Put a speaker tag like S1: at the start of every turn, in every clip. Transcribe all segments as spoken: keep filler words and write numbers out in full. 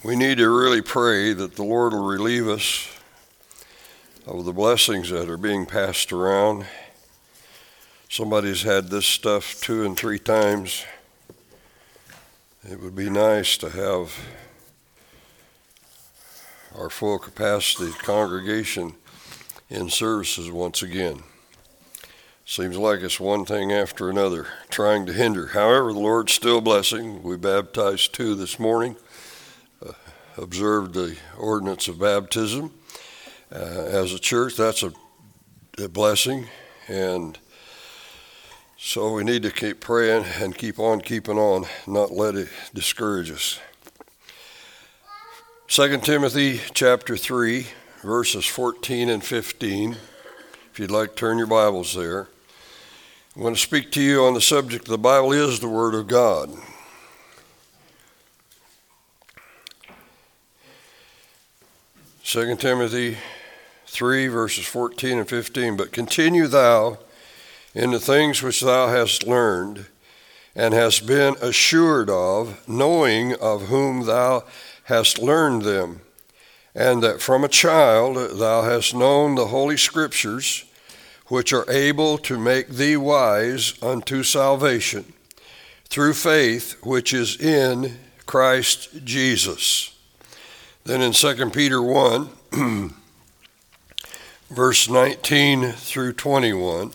S1: we need to really pray that the Lord will relieve us of the blessings that are being passed around. Somebody's had this stuff two and three times. It would be nice to have our full capacity congregation in services once again. Seems like it's one thing after another trying to hinder. However, the Lord's still blessing. We baptized two this morning, uh, observed the ordinance of baptism. Uh, as a church, that's a, a blessing, and so we need to keep praying and keep on keeping on, not let it discourage us. Second Timothy chapter three, verses fourteen and fifteen. If you'd like to turn your Bibles there. I want to speak to you on the subject, the Bible is the Word of God. Second Timothy three, verses fourteen and fifteen. But continue thou in the things which thou hast learned, and hast been assured of, knowing of whom thou hast learned them, and that from a child thou hast known the holy Scriptures, which are able to make thee wise unto salvation, through faith which is in Christ Jesus. Then in Second Peter one, verse nineteen through twenty-one,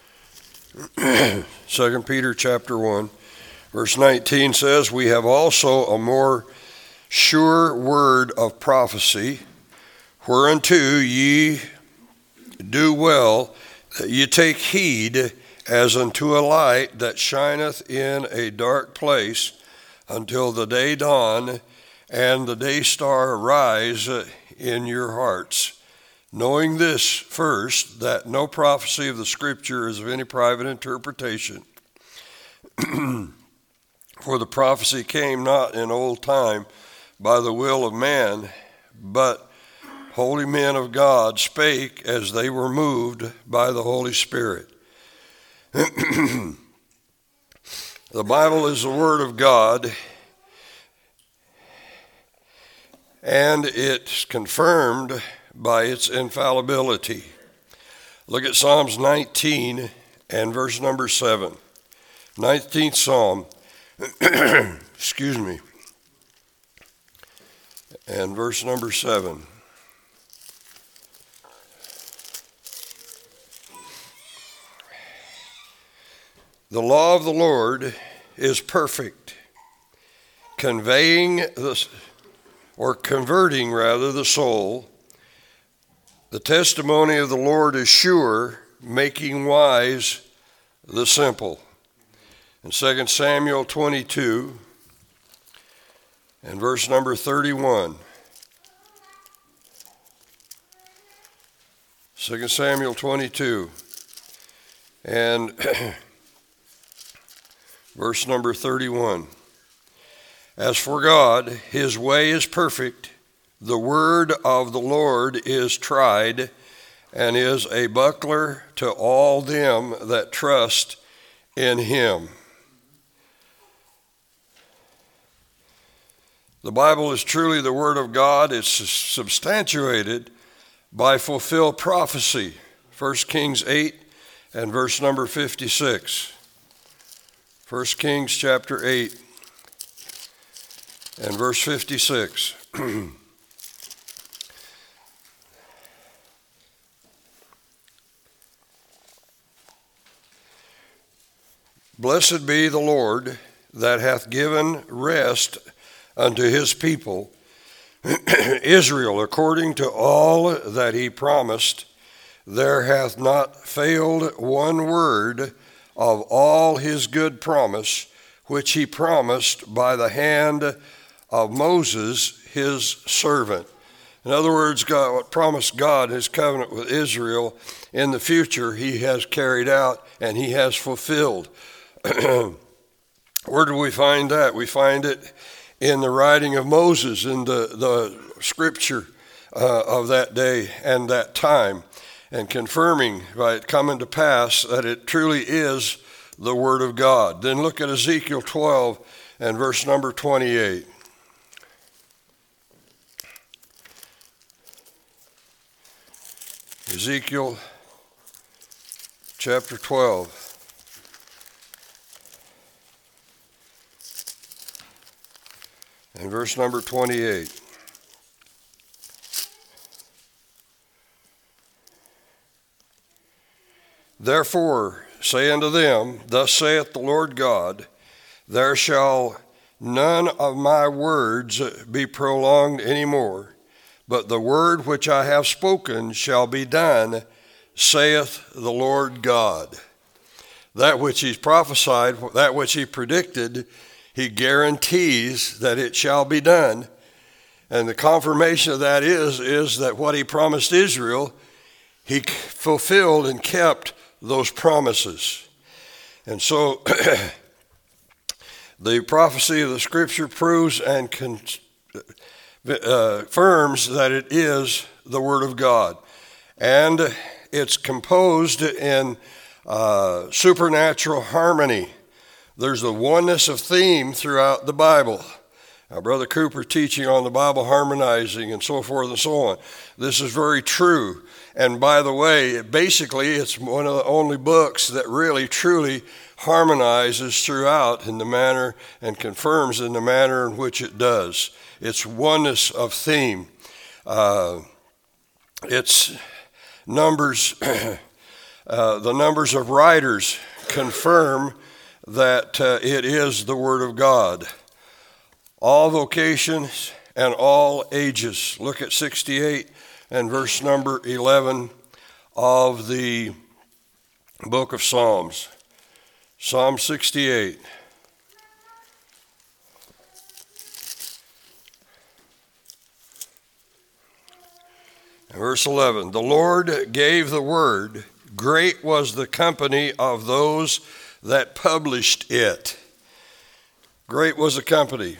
S1: Second Peter chapter one, verse nineteen says, we have also a more sure word of prophecy, whereunto ye do well that ye take heed, as unto a light that shineth in a dark place, until the day dawn and the day star arise in your hearts. Knowing this first, that no prophecy of the Scripture is of any private interpretation. For the prophecy came not in old time by the will of man, but holy men of God spake as they were moved by the Holy Spirit. The Bible is the Word of God, and it's confirmed by its infallibility. Look at Psalms nineteen and verse number seven. nineteenth Psalm, excuse me, and verse number seven. The law of the Lord is perfect, conveying the, or converting rather, the soul. The testimony of the Lord is sure, making wise the simple. In Second Samuel twenty-two and verse number thirty-one. Second Samuel twenty-two and verse number thirty-one. As for God, his way is perfect. The word of the Lord is tried, and is a buckler to all them that trust in him. The Bible is truly the Word of God. It's substantiated by fulfilled prophecy. First Kings eight and verse number fifty-six. First Kings chapter eight and verse fifty-six. Blessed be the Lord that hath given rest unto his people, Israel, according to all that he promised. There hath not failed one word of all his good promise, which he promised by the hand of Moses, his servant. In other words, God, what promised God, his covenant with Israel in the future, he has carried out and he has fulfilled. Where do we find that? We find it in the writing of Moses, in the, the scripture uh, of that day and that time, and confirming by it coming to pass that it truly is the Word of God. Then look at Ezekiel twelve and verse number twenty-eight. Ezekiel chapter twelve. And verse number twenty-eight. Therefore say unto them, Thus saith the Lord God, There shall none of my words be prolonged any more, but the word which I have spoken shall be done, saith the Lord God. That which he's prophesied, that which he predicted, he guarantees that it shall be done. And the confirmation of that is, is that what he promised Israel, he fulfilled and kept those promises. And so the prophecy of the scripture proves and confirms that it is the word of God. And it's composed in uh, supernatural harmony. There's the oneness of theme throughout the Bible. Now, Brother Cooper teaching on the Bible harmonizing and so forth and so on. This is very true. And by the way, basically it's one of the only books that really truly harmonizes throughout in the manner and confirms in the manner in which it does. It's oneness of theme. Uh, it's numbers, uh, the numbers of writers confirm that uh, it is the Word of God. All vocations and all ages. Look at sixty-eight and verse number eleven of the book of Psalms. Psalm sixty-eight. Verse eleven, the Lord gave the word, great was the company of those that published it. Great was the company.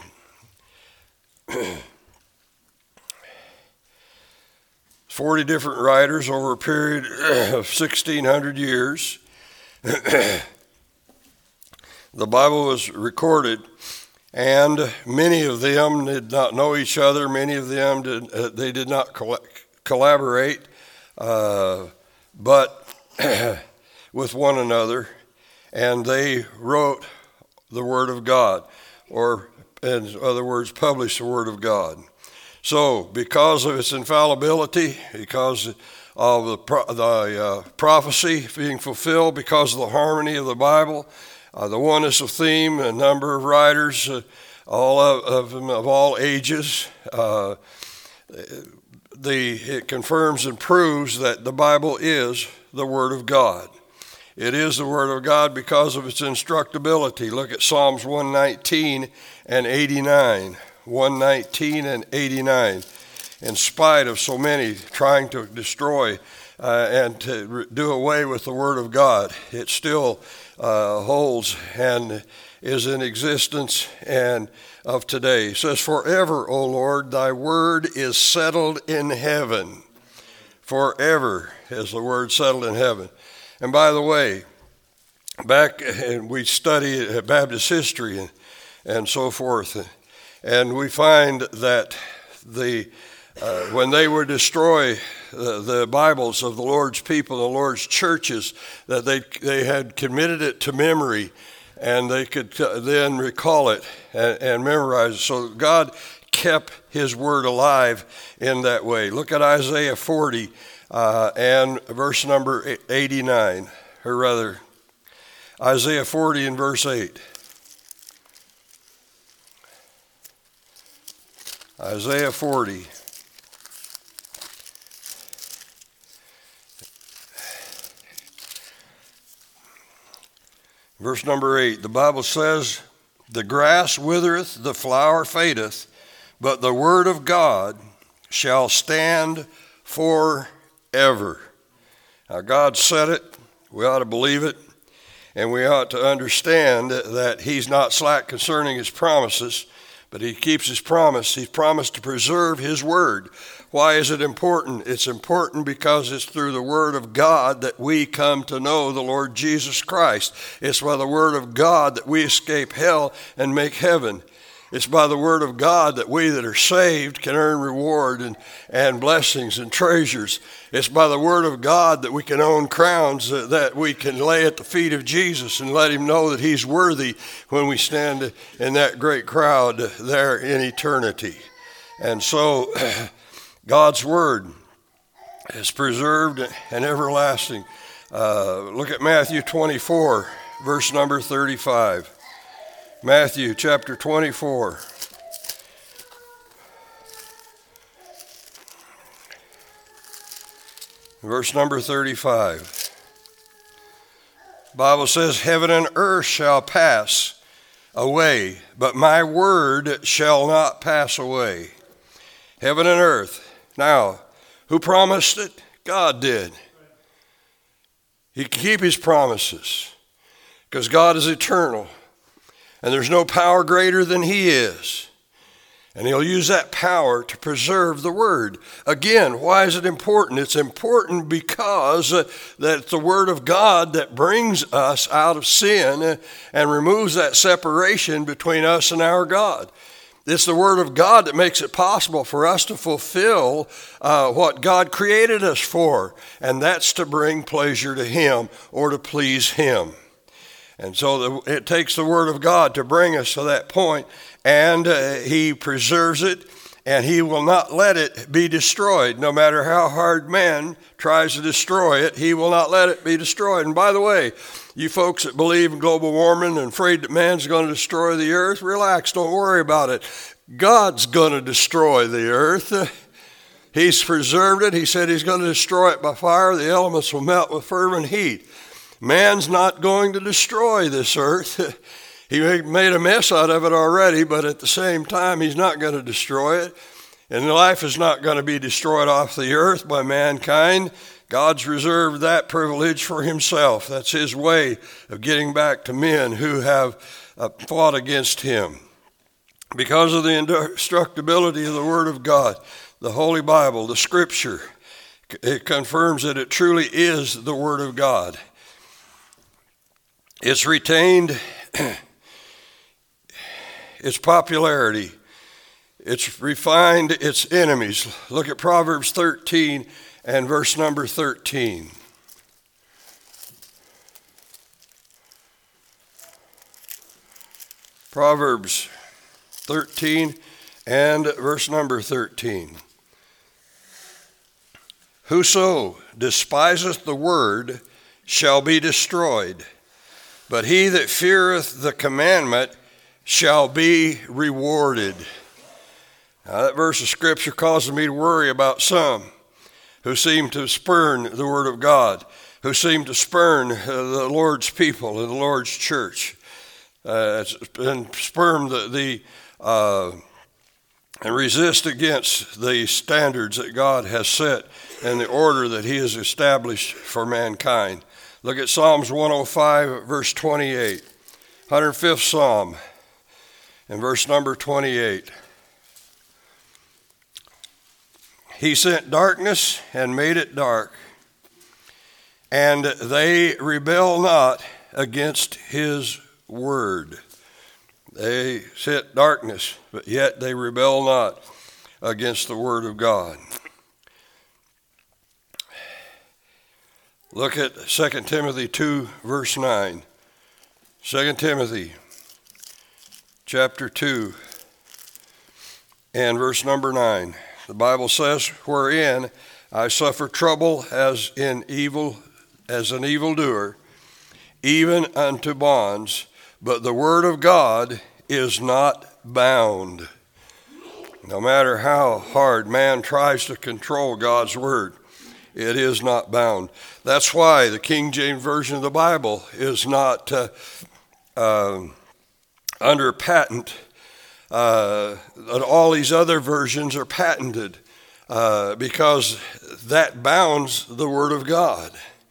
S1: Forty different writers over a period of sixteen hundred years. The Bible was recorded, and many of them did not know each other. Many of them did, uh, they did not coll- collaborate, uh, but with one another, and they wrote the Word of God, or in other words, published the Word of God. So, because of its infallibility, because of the, pro- the uh, prophecy being fulfilled, because of the harmony of the Bible, uh, the oneness of theme, a number of writers, uh, all of, of them of all ages, uh, the it confirms and proves that the Bible is the Word of God. It is the Word of God because of its instructability. Look at Psalms one nineteen and eighty-nine. one nineteen and eighty-nine. In spite of so many trying to destroy uh, and to re- do away with the Word of God, it still uh, holds and is in existence and of today. It says, forever, O Lord, thy word is settled in heaven. Forever is the word settled in heaven. And by the way, back and we study Baptist history and, and so forth, and we find that the uh, when they would destroy the, the Bibles of the Lord's people, the Lord's churches, that they they had committed it to memory, and they could then recall it and, and memorize it. So God kept his word alive in that way. Look at Isaiah forty uh, and verse number eighty-nine, or rather, Isaiah forty and verse eight. Isaiah forty. Verse number eight, the Bible says, the grass withereth, the flower fadeth, but the word of God shall stand forever. Now God said it, we ought to believe it, and we ought to understand that he's not slack concerning his promises, but he keeps his promise. He's promised to preserve his word. Why is it important? It's important because it's through the word of God that we come to know the Lord Jesus Christ. It's by the word of God that we escape hell and make heaven. It's by the word of God that we that are saved can earn reward and, and blessings and treasures. It's by the word of God that we can own crowns, that, that we can lay at the feet of Jesus and let him know that he's worthy when we stand in that great crowd there in eternity. And so God's word is preserved and everlasting. Uh, look at Matthew twenty-four, verse number thirty-five. Matthew chapter twenty-four. Verse number thirty-five. The Bible says, heaven and earth shall pass away, but my word shall not pass away. Heaven and earth. Now, who promised it? God did. He can keep his promises because God is eternal. And there's no power greater than he is. And he'll use that power to preserve the word. Again, why is it important? It's important because uh, that it's the word of God that brings us out of sin uh, and removes that separation between us and our God. It's the word of God that makes it possible for us to fulfill uh, what God created us for. And that's to bring pleasure to him or to please him. And so the, it takes the word of God to bring us to that point, and uh, he preserves it, and he will not let it be destroyed. No matter how hard man tries to destroy it, he will not let it be destroyed. And by the way, you folks that believe in global warming and afraid that man's going to destroy the earth, relax, don't worry about it. God's going to destroy the earth. He's preserved it. He said he's going to destroy it by fire. The elements will melt with fervent heat. Man's not going to destroy this earth. He made a mess out of it already, but at the same time, he's not going to destroy it. And life is not going to be destroyed off the earth by mankind. God's reserved that privilege for himself. That's his way of getting back to men who have uh, fought against him. Because of the indestructibility of the Word of God, the Holy Bible, the Scripture, it confirms that it truly is the Word of God. It's retained its popularity. It's refined its enemies. Look at Proverbs thirteen and verse number thirteen. Proverbs thirteen and verse number thirteen. Whoso despiseth the word shall be destroyed, but he that feareth the commandment shall be rewarded. Now that verse of Scripture causes me to worry about some who seem to spurn the Word of God, who seem to spurn uh, the Lord's people and the Lord's church, uh, and spurn the, the uh, and resist against the standards that God has set and the order that he has established for mankind. Look at Psalms one oh five, verse twenty-eight, one hundred fifth Psalm, and verse number twenty-eight. He sent darkness and made it dark, and they rebel not against his word. They sent darkness, but yet they rebel not against the word of God. Look at Second Timothy two, verse nine. Second Timothy chapter two and verse number nine. The Bible says, wherein I suffer trouble as in evil, as an evildoer, even unto bonds, but the word of God is not bound. No matter how hard man tries to control God's word, it is not bound. That's why the King James Version of the Bible is not uh, uh, under patent. Uh, all these other versions are patented uh, because that bounds the Word of God.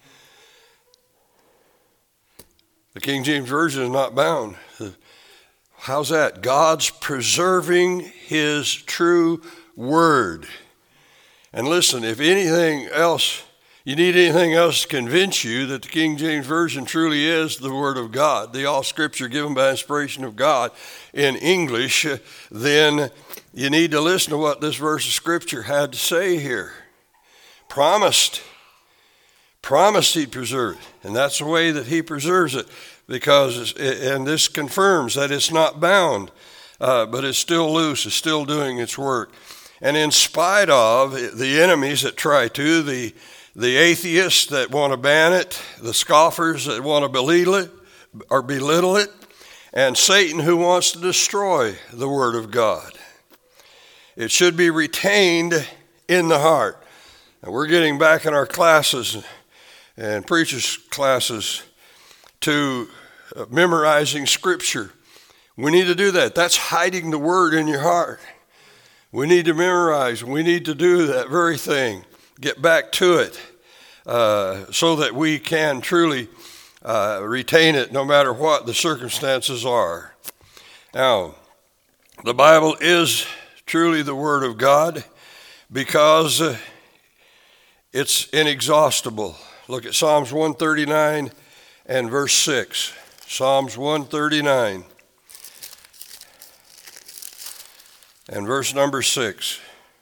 S1: The King James Version is not bound. How's that? God's preserving his true word. And listen, if anything else you need anything else to convince you that the King James Version truly is the Word of God, the all Scripture given by inspiration of God in English, then you need to listen to what this verse of Scripture had to say here. Promised. Promised he'd preserve it. And that's the way that he preserves it. Because, and this confirms that it's not bound, uh, but it's still loose, it's still doing its work. And in spite of the enemies that try to, the, the atheists that want to ban it, the scoffers that want to belittle it, or belittle it, and Satan who wants to destroy the Word of God, it should be retained in the heart. And we're getting back in our classes and preachers' classes to memorizing Scripture. We need to do that. That's hiding the Word in your heart. We need to memorize. We need to do that very thing. Get back to it uh, so that we can truly uh, retain it no matter what the circumstances are. Now, the Bible is truly the Word of God because uh, it's inexhaustible. Look at Psalms one thirty-nine and verse six. Psalms one thirty-nine and verse number six.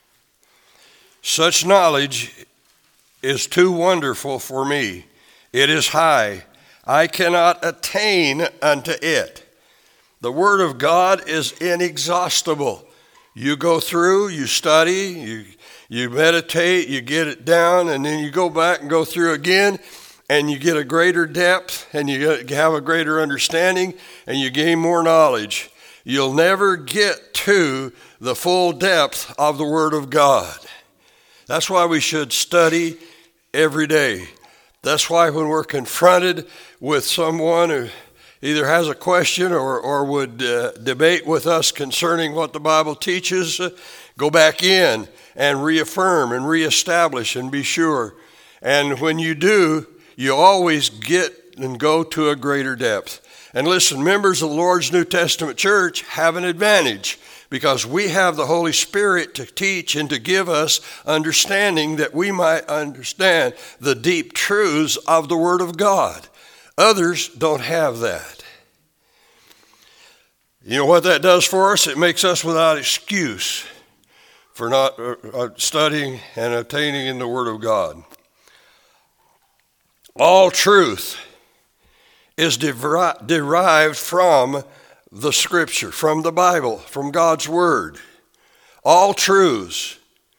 S1: Such knowledge is too wonderful for me. It is high. I cannot attain unto it. The Word of God is inexhaustible. You go through, you study, you, you meditate, you get it down, and then you go back and go through again, and you get a greater depth, and you have a greater understanding, and you gain more knowledge. You'll never get to the full depth of the Word of God. That's why we should study every day. That's why when we're confronted with someone who either has a question or, or would uh, debate with us concerning what the Bible teaches, uh, go back in and reaffirm and reestablish and be sure. And when you do, you always get and go to a greater depth. And listen, members of the Lord's New Testament church have an advantage because we have the Holy Spirit to teach and to give us understanding that we might understand the deep truths of the Word of God. Others don't have that. You know what that does for us? It makes us without excuse for not uh, studying and attaining in the Word of God. All truth is deri- derived from the Scripture, from the Bible, from God's Word. All truths.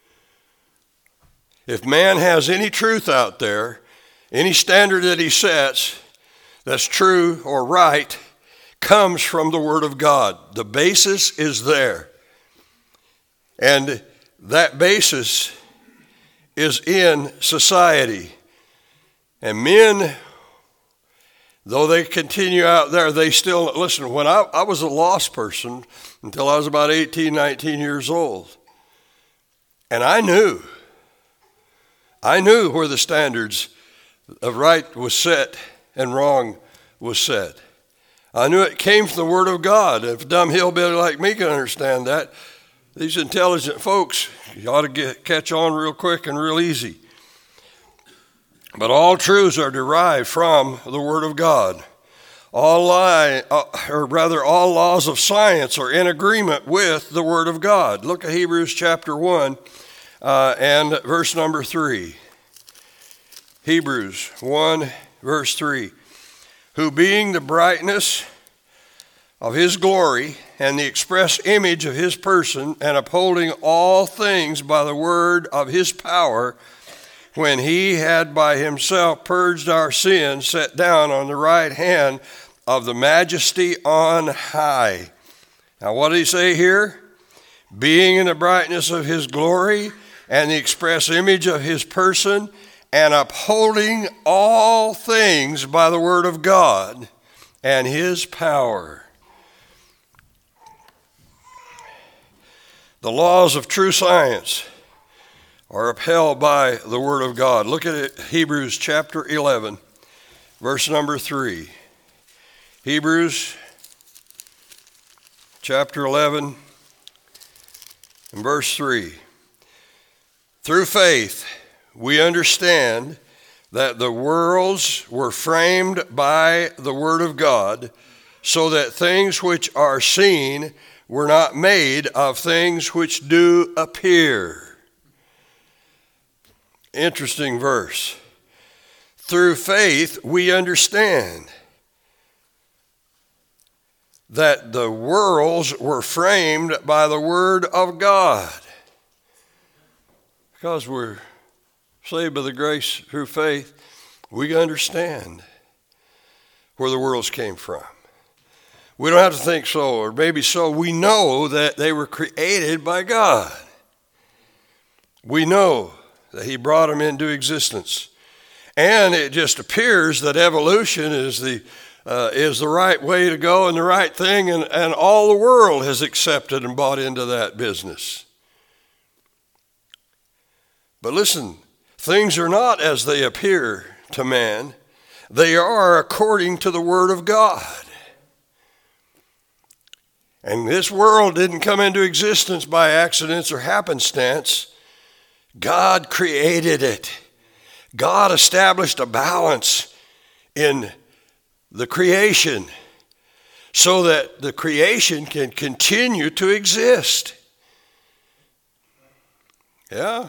S1: If man has any truth out there, any standard that he sets that's true or right, comes from the Word of God. The basis is there. And that basis is in society. And men, though they continue out there, they still, listen, when I, I was a lost person until I was about eighteen, nineteen years old. And I knew, I knew where the standards of right was set and wrong was set. I knew it came from the Word of God. If a dumb hillbilly like me can understand that, these intelligent folks, you ought to get, catch on real quick and real easy. But all truths are derived from the Word of God. All lie, uh, or rather, all laws of science are in agreement with the Word of God. Look at Hebrews chapter one uh, and verse number three. Hebrews one, verse three. Who being the brightness of his glory and the express image of his person, and upholding all things by the word of his power, when he had by himself purged our sins, sat down on the right hand of the majesty on high. Now what did he say here? Being in the brightness of his glory and the express image of his person, and upholding all things by the word of God and his power. The laws of true science are upheld by the Word of God. Look at it, Hebrews chapter eleven, verse number three. Hebrews chapter eleven and verse three. Through faith we understand that the worlds were framed by the Word of God, so that things which are seen were not made of things which do appear. Interesting verse. Through faith we understand that the worlds were framed by the Word of God. Because we're saved by the grace through faith, we understand where the worlds came from. We don't have to think so, or maybe so. We know that they were created by God. We know that He brought them into existence. And it just appears that evolution is the uh, is the right way to go and the right thing, and, and all the world has accepted and bought into that business. But listen, things are not as they appear to man. They are according to the Word of God. And this world didn't come into existence by accidents or happenstance. God created it. God established a balance in the creation so that the creation can continue to exist. Yeah.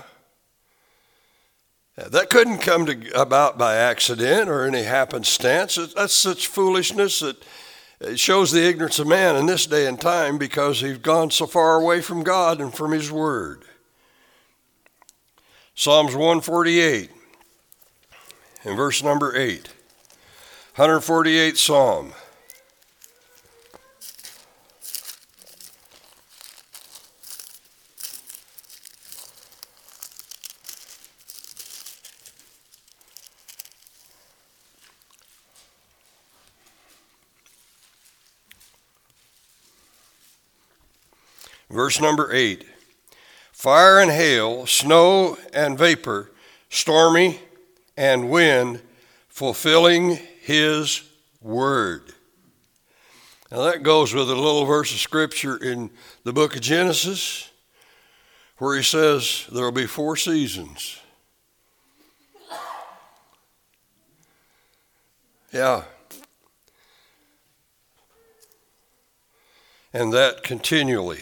S1: That couldn't come to, about by accident or any happenstance. That's such foolishness that it shows the ignorance of man in this day and time, because he's gone so far away from God and from His Word. Psalms one forty-eight and verse number eight. one hundred forty-eighth Psalm. Verse number eight. Fire and hail, snow and vapor, stormy and wind, fulfilling His word. Now that goes with a little verse of scripture in the book of Genesis, where He says there will be four seasons. Yeah. And that continually.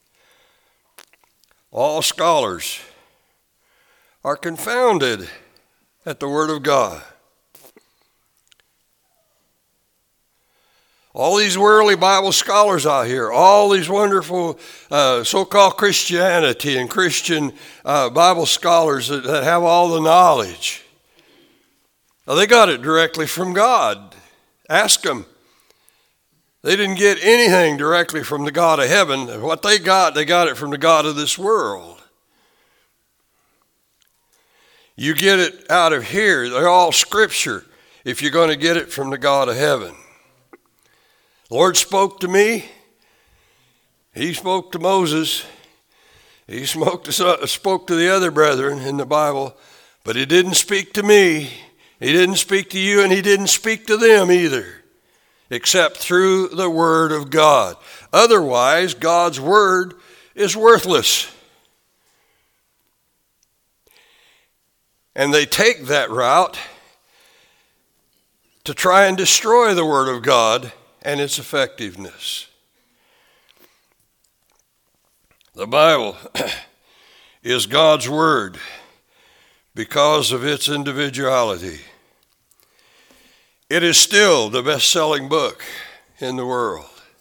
S1: All scholars are confounded at the Word of God. All these worldly Bible scholars out here, all these wonderful uh, so-called Christianity and Christian uh, Bible scholars that, that have all the knowledge, well, they got it directly from God. Ask them. They didn't get anything directly from the God of heaven. What they got, they got it from the God of this world. You get it out of here. They're all scripture if you're going to get it from the God of heaven. The Lord spoke to me. He spoke to Moses. He spoke to, spoke to the other brethren in the Bible, but He didn't speak to me. He didn't speak to you, and He didn't speak to them either, except through the Word of God. Otherwise, God's Word is worthless. And they take that route to try and destroy the Word of God and its effectiveness. The Bible is God's Word because of its individuality. It is still the best-selling book in the world.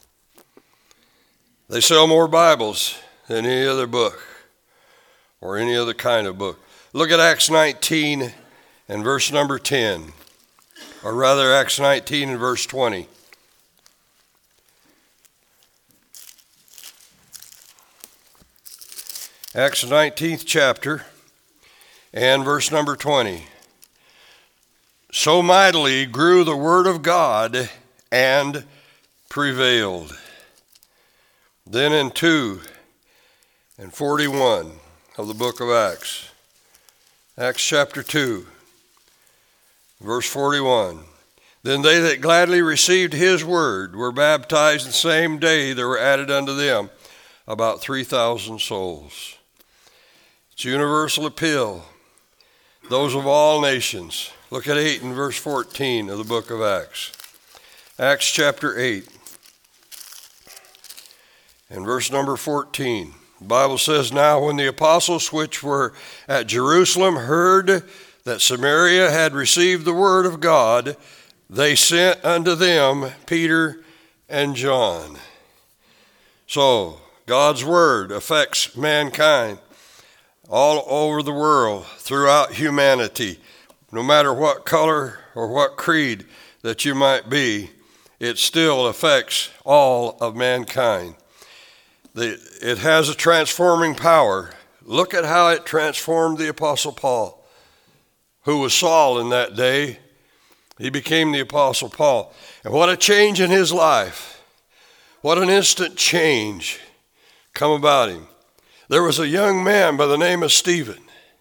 S1: They sell more Bibles than any other book or any other kind of book. Look at Acts nineteen and verse number ten, or rather Acts nineteen and verse twenty. Acts nineteenth chapter and verse number twenty. So mightily grew the word of God and prevailed. Then in two and forty-one of the book of Acts, Acts chapter two, verse forty-one. Then they that gladly received his word were baptized the same day there were added unto them about three thousand souls. It's universal appeal. Those of all nations, Look at eight and verse fourteen of the book of Acts. Acts chapter eight and verse number fourteen. The Bible says, "Now when the apostles which were at Jerusalem heard that Samaria had received the word of God, they sent unto them Peter and John." So God's word affects mankind all over the world, throughout humanity. No matter what color or what creed that you might be, it still affects all of mankind. The, it has a transforming power. Look at how it transformed the Apostle Paul, who was Saul in that day. He became the Apostle Paul. And what a change in his life. What an instant change come about him. There was a young man by the name of Stephen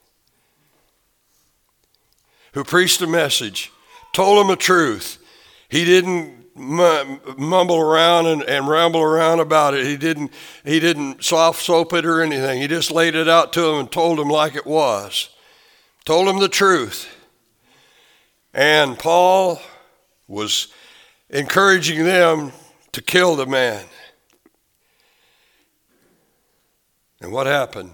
S1: who preached a message, told him the truth. He didn't mumble around and, and ramble around about it. He didn't, he didn't soft soap it or anything. He just laid it out to him and told him like it was. Told him the truth. And Paul was encouraging them to kill the man. And what happened?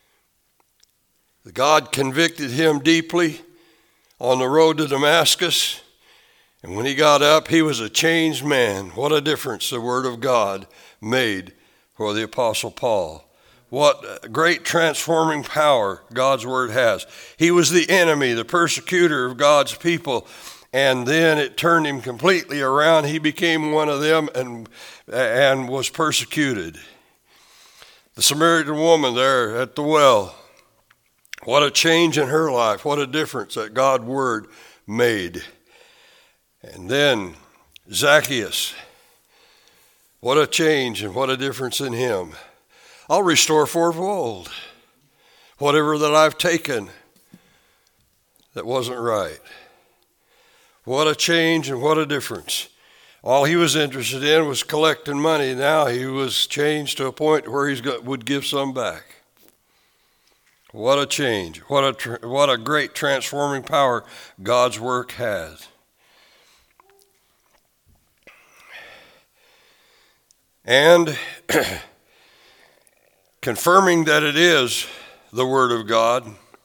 S1: God convicted him deeply on the road to Damascus. And when he got up, he was a changed man. What a difference the Word of God made for the Apostle Paul. What great transforming power God's Word has. He was the enemy, the persecutor of God's people. And then it turned him completely around. He became one of them and, and was persecuted. The Samaritan woman there at the well. What a change in her life. What a difference that God's Word made. And then Zacchaeus, what a change and what a difference in him. I'll restore fourfold whatever that I've taken that wasn't right. What a change and what a difference. All he was interested in was collecting money. Now he was changed to a point where he would give some back. What a change. What a, what a great transforming power God's work has. And confirming that it is the Word of God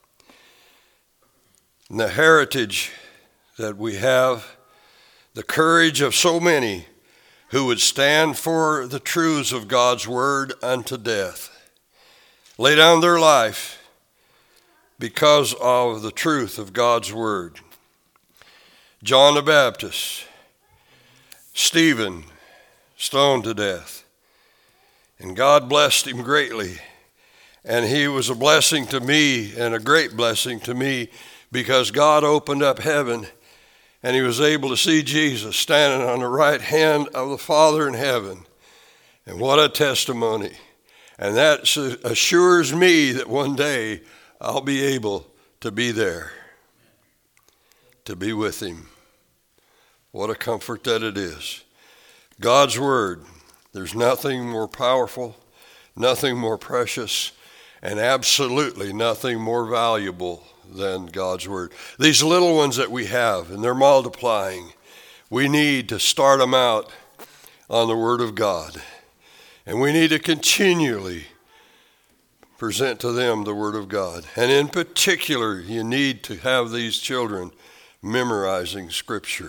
S1: and the heritage that we have, the courage of so many who would stand for the truths of God's Word unto death, lay down their life because of the truth of God's Word. John the Baptist, Stephen, stoned to death. And God blessed him greatly. And he was a blessing to me and a great blessing to me because God opened up heaven and he was able to see Jesus standing on the right hand of the Father in heaven. And what a testimony. And that assures me that one day I'll be able to be there, to be with him. What a comfort that it is. God's Word, there's nothing more powerful, nothing more precious, and absolutely nothing more valuable than God's Word. These little ones that we have, and they're multiplying, we need to start them out on the Word of God. And we need to continually present to them the Word of God. And in particular, you need to have these children memorizing Scripture.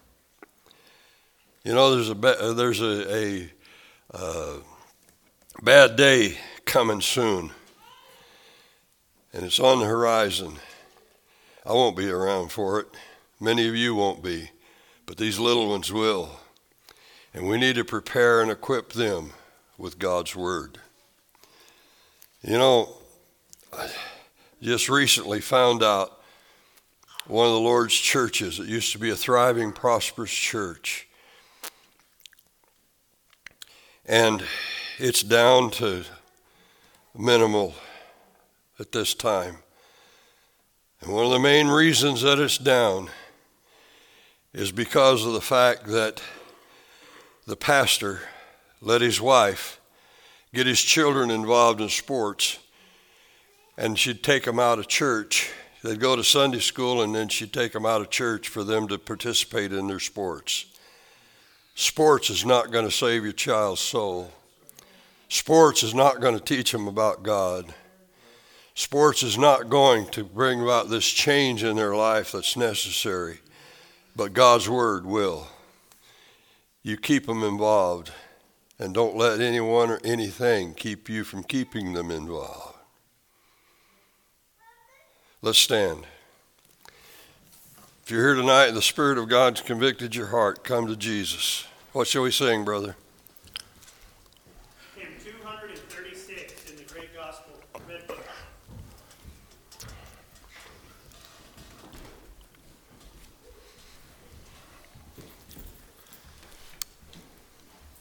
S1: You know, there's a there's a, a uh, bad day coming soon, and it's on the horizon. I won't be around for it. Many of you won't be, but these little ones will. And we need to prepare and equip them with God's Word. You know, I just recently found out one of the Lord's churches, it used to be a thriving, prosperous church, and it's down to minimal at this time. And one of the main reasons that it's down is because of the fact that the pastor let his wife get his children involved in sports, and she'd take them out of church They'd go to Sunday school, and then she'd take them out of church for them to participate in their sports. Sports is not going to save your child's soul. Sports is not going to teach them about God. Sports is not going to bring about this change in their life that's necessary, but God's word will. You keep them involved, and don't let anyone or anything keep you from keeping them involved. Let's stand. If you're here tonight and the Spirit of God's convicted your heart, come to Jesus. What shall we sing, brother?